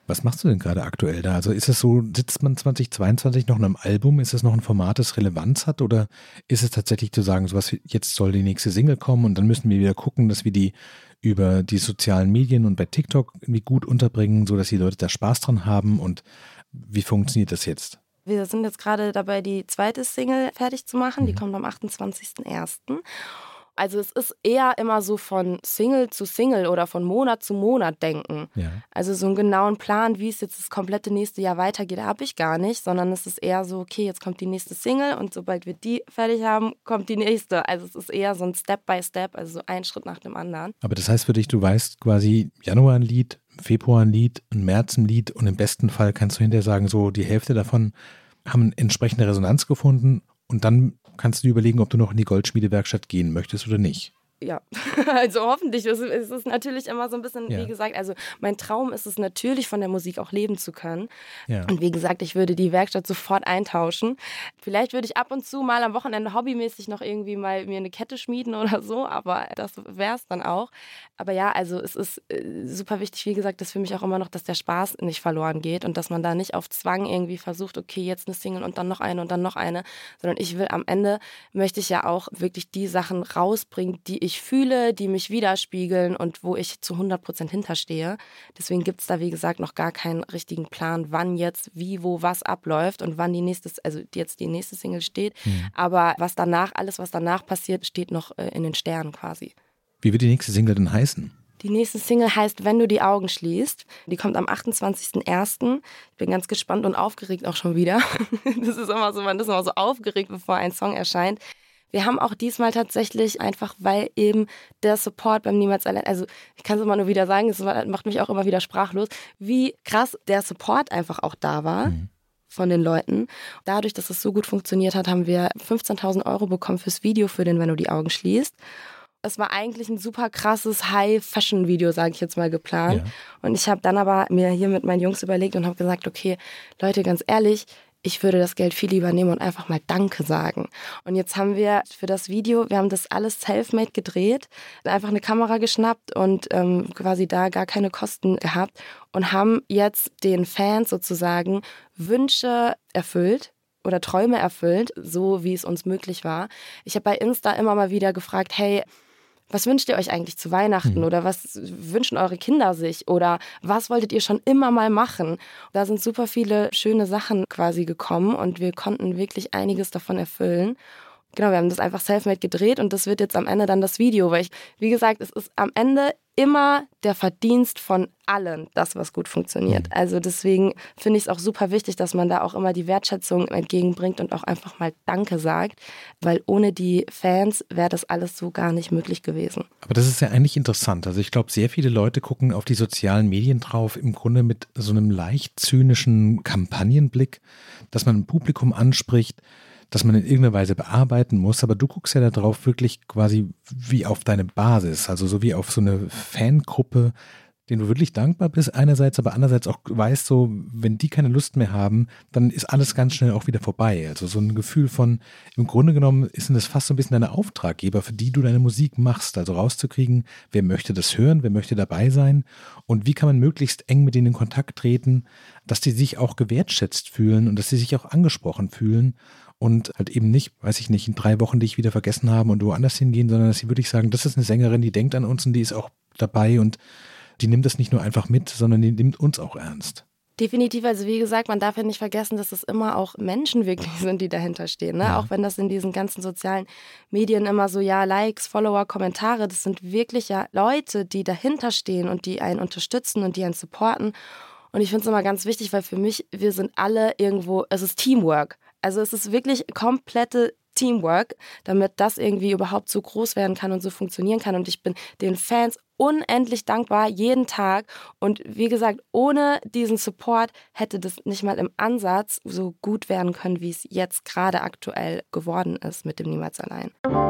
[SPEAKER 2] Was machst du denn gerade aktuell da? Also ist es so, sitzt man zwanzig zweiundzwanzig noch in einem Album? Ist es noch ein Format, das Relevanz hat? Oder ist es tatsächlich zu sagen, sowas, jetzt soll die nächste Single kommen und dann müssen wir wieder gucken, dass wir die über die sozialen Medien und bei TikTok irgendwie gut unterbringen, sodass die Leute da Spaß dran haben? Und wie funktioniert das jetzt?
[SPEAKER 3] Wir sind jetzt gerade dabei, die zweite Single fertig zu machen. Die
[SPEAKER 2] Mhm.
[SPEAKER 3] kommt am achtundzwanzigsten ersten Also es ist eher immer so von Single zu Single oder von Monat zu Monat denken.
[SPEAKER 2] Ja.
[SPEAKER 3] Also so einen genauen Plan, wie es jetzt das komplette nächste Jahr weitergeht, habe ich gar nicht, sondern es ist eher so, okay, jetzt kommt die nächste Single und sobald wir die fertig haben, kommt die nächste. Also es ist eher so ein Step by Step, also so ein Schritt nach dem anderen.
[SPEAKER 2] Aber das heißt für dich, du weißt quasi Januar ein Lied, im Februar ein Lied, im März ein Lied und im besten Fall kannst du hinterher sagen, so die Hälfte davon haben entsprechende Resonanz gefunden und dann kannst du dir überlegen, ob du noch in die Goldschmiedewerkstatt gehen möchtest oder nicht.
[SPEAKER 3] Ja, also hoffentlich. Es ist natürlich immer so ein bisschen,
[SPEAKER 2] Ja.
[SPEAKER 3] wie gesagt, also mein Traum ist es natürlich, von der Musik auch leben zu können.
[SPEAKER 2] Ja.
[SPEAKER 3] Und wie gesagt, ich würde die Werkstatt sofort eintauschen. Vielleicht würde ich ab und zu mal am Wochenende hobbymäßig noch irgendwie mal mir eine Kette schmieden oder so, aber das wäre es dann auch. Aber ja, also es ist äh, super wichtig, wie gesagt, dass für mich auch immer noch, dass der Spaß nicht verloren geht und dass man da nicht auf Zwang irgendwie versucht, okay, jetzt eine Single und dann noch eine und dann noch eine, sondern ich will am Ende, möchte ich ja auch wirklich die Sachen rausbringen, die ich fühle, die mich widerspiegeln und wo ich zu hundert Prozent hinterstehe. Deswegen gibt es da, wie gesagt, noch gar keinen richtigen Plan, wann jetzt, wie, wo, was abläuft und wann die nächste, also jetzt die nächste Single steht.
[SPEAKER 2] Mhm.
[SPEAKER 3] Aber was danach, alles, was danach passiert, steht noch äh, in den Sternen quasi.
[SPEAKER 2] Wie wird die nächste Single denn heißen?
[SPEAKER 3] Die nächste Single heißt Wenn du die Augen schließt. Die kommt am achtundzwanzigsten ersten Ich bin ganz gespannt und aufgeregt auch schon wieder. Das ist immer so, man ist immer so aufgeregt, bevor ein Song erscheint. Wir haben auch diesmal tatsächlich einfach, weil eben der Support beim Niemals allein, also ich kann es immer nur wieder sagen, es macht mich auch immer wieder sprachlos, wie krass der Support einfach auch da war. Mhm. Von den Leuten. Dadurch, dass es so gut funktioniert hat, haben wir fünfzehntausend Euro bekommen fürs Video für den Wenn du die Augen schließt. Es war eigentlich ein super krasses High-Fashion-Video, sage ich jetzt mal, geplant. Ja. Und ich habe dann aber mir hier mit meinen Jungs überlegt und habe gesagt, okay, Leute, ganz ehrlich, ich würde das Geld viel lieber nehmen und einfach mal Danke sagen. Und jetzt haben wir für das Video, wir haben das alles self-made gedreht, einfach eine Kamera geschnappt und ähm, quasi da gar keine Kosten gehabt und haben jetzt den Fans sozusagen Wünsche erfüllt oder Träume erfüllt, so wie es uns möglich war. Ich habe bei Insta immer mal wieder gefragt, hey, was wünscht ihr euch eigentlich zu Weihnachten
[SPEAKER 2] Mhm.
[SPEAKER 3] oder was wünschen eure Kinder sich oder was wolltet ihr schon immer mal machen? Da sind super viele schöne Sachen quasi gekommen und wir konnten wirklich einiges davon erfüllen. Genau, wir haben das einfach self-made gedreht und das wird jetzt am Ende dann das Video, weil ich, wie gesagt, es ist am Ende immer der Verdienst von allen, das, was gut funktioniert. Also deswegen finde ich es auch super wichtig, dass man da auch immer die Wertschätzung entgegenbringt und auch einfach mal Danke sagt, weil ohne die Fans wäre das alles so gar nicht möglich gewesen.
[SPEAKER 2] Aber das ist ja eigentlich interessant. Also ich glaube, sehr viele Leute gucken auf die sozialen Medien drauf, im Grunde mit so einem leicht zynischen Kampagnenblick, dass man ein Publikum anspricht, dass man in irgendeiner Weise bearbeiten muss, aber du guckst ja da drauf wirklich quasi wie auf deine Basis, also so wie auf so eine Fangruppe, denen du wirklich dankbar bist einerseits, aber andererseits auch weißt so, wenn die keine Lust mehr haben, dann ist alles ganz schnell auch wieder vorbei. Also so ein Gefühl von, im Grunde genommen ist das fast so ein bisschen deine Auftraggeber, für die du deine Musik machst, also rauszukriegen, wer möchte das hören, wer möchte dabei sein und wie kann man möglichst eng mit denen in Kontakt treten, dass die sich auch gewertschätzt fühlen und dass sie sich auch angesprochen fühlen. Und halt eben nicht, weiß ich nicht, in drei Wochen dich wieder vergessen haben und woanders hingehen, sondern dass sie wirklich sagen, das ist eine Sängerin, die denkt an uns und die ist auch dabei und die nimmt das nicht nur einfach mit, sondern die nimmt uns auch ernst.
[SPEAKER 3] Definitiv, also wie gesagt, man darf ja nicht vergessen, dass es immer auch Menschen wirklich sind, die dahinter stehen. Ne?
[SPEAKER 2] Ja.
[SPEAKER 3] Auch wenn das in diesen ganzen sozialen Medien immer so, ja, Likes, Follower, Kommentare, das sind wirklich ja Leute, die dahinter stehen und die einen unterstützen und die einen supporten. Und ich finde es immer ganz wichtig, weil für mich, wir sind alle irgendwo, es ist Teamwork. Also es ist wirklich komplette Teamwork, damit das irgendwie überhaupt so groß werden kann und so funktionieren kann. Und ich bin den Fans unendlich dankbar, jeden Tag. Und wie gesagt, ohne diesen Support hätte das nicht mal im Ansatz so gut werden können, wie es jetzt gerade aktuell geworden ist mit dem Niemals allein.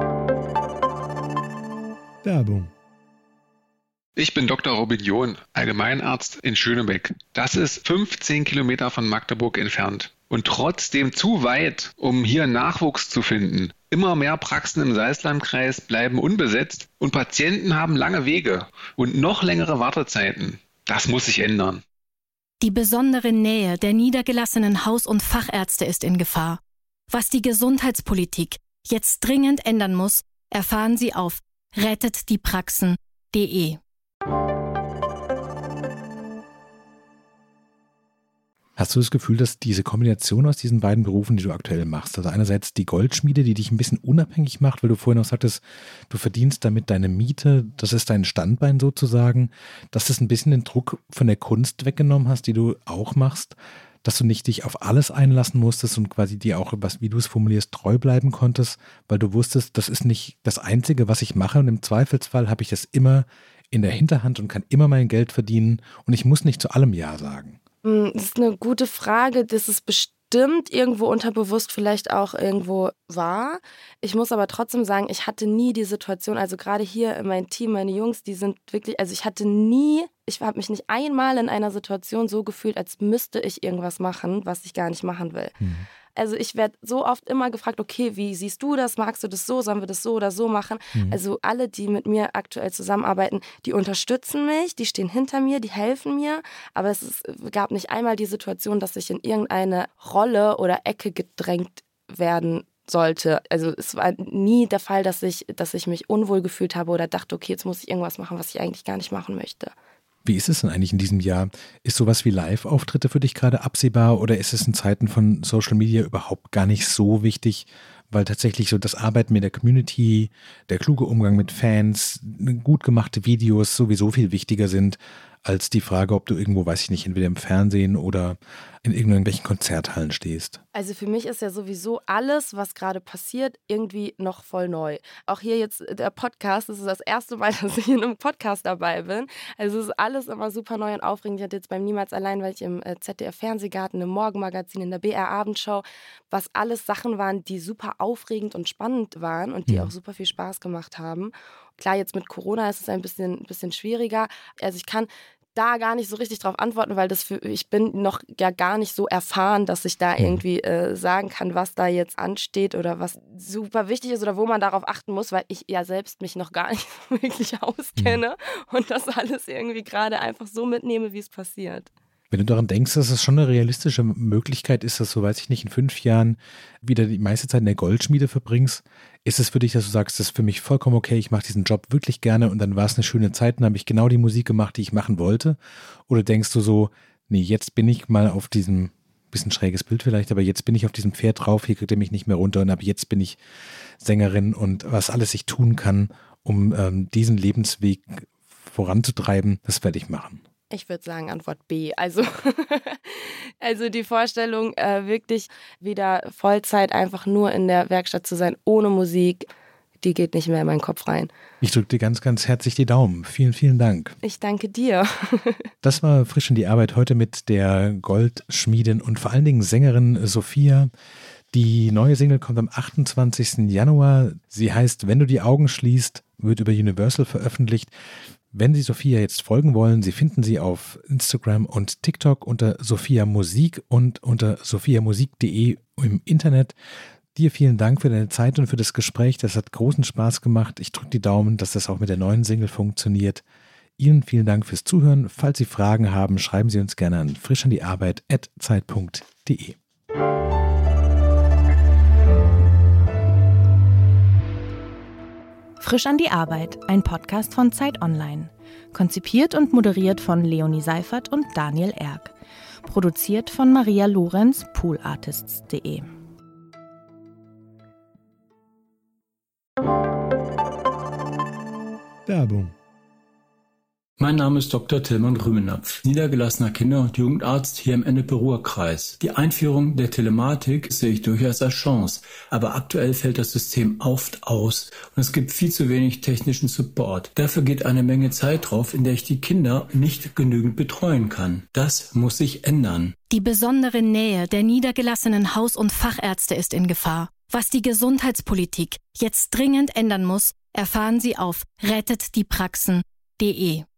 [SPEAKER 2] Werbung.
[SPEAKER 6] Ich bin Doktor Robin John, Allgemeinarzt in Schönebeck. Das ist fünfzehn Kilometer von Magdeburg entfernt. Und trotzdem zu weit, um hier Nachwuchs zu finden. Immer mehr Praxen im Salzlandkreis bleiben unbesetzt und Patienten haben lange Wege und noch längere Wartezeiten. Das muss sich ändern.
[SPEAKER 5] Die besondere Nähe der niedergelassenen Haus- und Fachärzte ist in Gefahr. Was die Gesundheitspolitik jetzt dringend ändern muss, erfahren Sie auf rettet die praxen punkt de.
[SPEAKER 2] Hast du das Gefühl, dass diese Kombination aus diesen beiden Berufen, die du aktuell machst, also einerseits die Goldschmiede, die dich ein bisschen unabhängig macht, weil du vorhin auch sagtest, du verdienst damit deine Miete, das ist dein Standbein sozusagen, dass das ein bisschen den Druck von der Kunst weggenommen hast, die du auch machst, dass du nicht dich auf alles einlassen musstest und quasi dir auch, was, wie du es formulierst, treu bleiben konntest, weil du wusstest, das ist nicht das Einzige, was ich mache und im Zweifelsfall habe ich das immer in der Hinterhand und kann immer mein Geld verdienen und ich muss nicht zu allem Ja sagen.
[SPEAKER 3] Das ist eine gute Frage. Das ist bestimmt irgendwo unterbewusst vielleicht auch irgendwo wahr. Ich muss aber trotzdem sagen, ich hatte nie die Situation, also gerade hier in meinem Team, meine Jungs, die sind wirklich, also ich hatte nie, ich habe mich nicht einmal in einer Situation so gefühlt, als müsste ich irgendwas machen, was ich gar nicht machen will. Mhm. Also ich werde so oft immer gefragt, okay, wie siehst du das? Magst du das so? Sollen wir das so oder so machen? Mhm. Also alle, die mit mir aktuell zusammenarbeiten, die unterstützen mich, die stehen hinter mir, die helfen mir. Aber es ist, gab nicht einmal die Situation, dass ich in irgendeine Rolle oder Ecke gedrängt werden sollte. Also es war nie der Fall, dass ich, dass ich mich unwohl gefühlt habe oder dachte, okay, jetzt muss ich irgendwas machen, was ich eigentlich gar nicht machen möchte.
[SPEAKER 2] Wie ist es denn eigentlich in diesem Jahr? Ist sowas wie Live-Auftritte für dich gerade absehbar oder ist es in Zeiten von Social Media überhaupt gar nicht so wichtig, weil tatsächlich so das Arbeiten mit der Community, der kluge Umgang mit Fans, gut gemachte Videos sowieso viel wichtiger sind als die Frage, ob du irgendwo, weiß ich nicht, entweder im Fernsehen oder in irgendwelchen Konzerthallen stehst?
[SPEAKER 3] Also für mich ist ja sowieso alles, was gerade passiert, irgendwie noch voll neu. Auch hier jetzt der Podcast, das ist das erste Mal, dass ich in einem Podcast dabei bin. Also es ist alles immer super neu und aufregend. Ich hatte jetzt beim Niemals allein, weil ich im Z D F-Fernsehgarten, im Morgenmagazin, in der B R-Abendshow, was alles Sachen waren, die super aufregend und spannend waren und die ja. auch super viel Spaß gemacht haben. Klar, jetzt mit Corona ist es ein bisschen, bisschen schwieriger. Also ich kann da gar nicht so richtig drauf antworten, weil das für, ich bin noch ja gar nicht so erfahren, dass ich da irgendwie äh, sagen kann, was da jetzt ansteht oder was super wichtig ist oder wo man darauf achten muss, weil ich ja selbst mich noch gar nicht so wirklich auskenne und das alles irgendwie gerade einfach so mitnehme, wie es passiert.
[SPEAKER 2] Wenn du daran denkst, dass es schon eine realistische Möglichkeit ist, dass du, weiß ich nicht, in fünf Jahren wieder die meiste Zeit in der Goldschmiede verbringst, ist es für dich, dass du sagst, das ist für mich vollkommen okay, ich mache diesen Job wirklich gerne und dann war es eine schöne Zeit, dann habe ich genau die Musik gemacht, die ich machen wollte? Oder denkst du so, nee, jetzt bin ich mal auf diesem, bisschen schräges Bild vielleicht, aber jetzt bin ich auf diesem Pferd drauf, hier kriegt ihr mich nicht mehr runter und ab jetzt bin ich Sängerin und was alles ich tun kann, um ähm, diesen Lebensweg voranzutreiben, das werde ich machen.
[SPEAKER 3] Ich würde sagen Antwort B. Also, also die Vorstellung, äh, wirklich wieder Vollzeit einfach nur in der Werkstatt zu sein, ohne Musik, die geht nicht mehr in meinen Kopf rein.
[SPEAKER 2] Ich drücke dir ganz, ganz herzlich die Daumen. Vielen, vielen Dank.
[SPEAKER 3] Ich danke dir.
[SPEAKER 2] Das war Frisch in die Arbeit heute mit der Goldschmiedin und vor allen Dingen Sängerin Sophia. Die neue Single kommt am achtundzwanzigsten Januar. Sie heißt Wenn du die Augen schließt, wird über Universal veröffentlicht. Wenn Sie Sophia jetzt folgen wollen, Sie finden sie auf Instagram und TikTok unter Sophia Musik und unter sophiamusik punkt de im Internet. Dir vielen Dank für deine Zeit und für das Gespräch. Das hat großen Spaß gemacht. Ich drücke die Daumen, dass das auch mit der neuen Single funktioniert. Ihnen vielen Dank fürs Zuhören. Falls Sie Fragen haben, schreiben Sie uns gerne an frischandiearbeit at zeit punkt de.
[SPEAKER 1] Frisch an die Arbeit, ein Podcast von Zeit Online. Konzipiert und moderiert von Leonie Seifert und Daniel Erck. Produziert von Maria Lorenz, poolartists punkt de.
[SPEAKER 2] Werbung.
[SPEAKER 4] Mein Name ist Doktor Tilman Rümenapf, niedergelassener Kinder- und Jugendarzt hier im Ennepe-Ruhr-Kreis. Die Einführung der Telematik sehe ich durchaus als Chance, aber aktuell fällt das System oft aus und es gibt viel zu wenig technischen Support. Dafür geht eine Menge Zeit drauf, in der ich die Kinder nicht genügend betreuen kann. Das muss sich ändern.
[SPEAKER 5] Die besondere Nähe der niedergelassenen Haus- und Fachärzte ist in Gefahr. Was die Gesundheitspolitik jetzt dringend ändern muss, erfahren Sie auf rettet die praxen punkt de.